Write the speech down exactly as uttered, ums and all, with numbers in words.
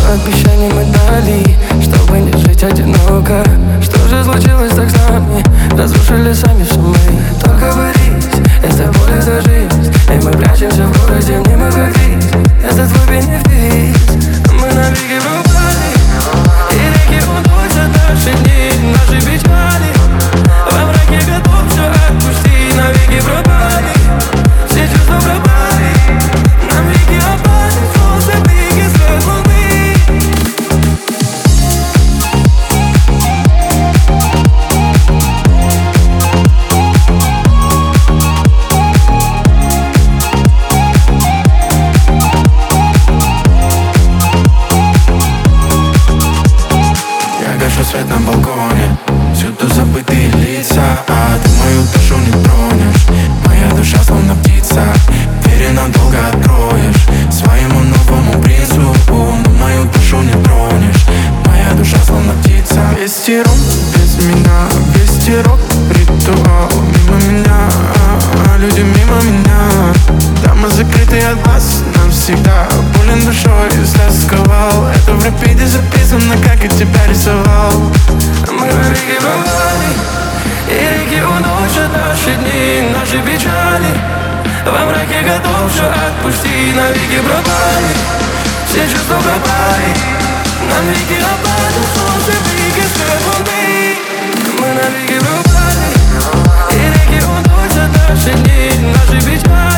обещаний мы дали, чтобы не жить одиноко. Что же случилось так с нами? Разрушили сами все мы. Только борись, это боль за жизнь. И мы прячемся в городе, мимо как виз. Это твой бенефис. Мы навеки пропали, и реки удутся наши дни, наши печали. Во мраке готов все отпусти, навеки пропали. Все чувства пропали, нам веки опали. Солнце, блики, свет луны. Свет на балконе, всюду забытые лица, а ты мою душу не тронешь. Моя душа словно птица, двери надолго откроешь своему новому принцу, но мою душу не тронешь. Моя душа словно птица. Вести ром без меня, вести рок, ритуал мимо меня, а люди мимо меня. Дома закрыты от вас навсегда, болен душой, стосковал. Это в рапиде записано, как я тебя рисовал. Мы навеки пропали, и реки уносят наши дни, наши печали. Во мраке готов все отпусти, навеки пропали. Все чувства пропали, нам веки опали. Солнце, блики, свет луны. Мы навеки пропали, и реки уносят наши дни, наши печали.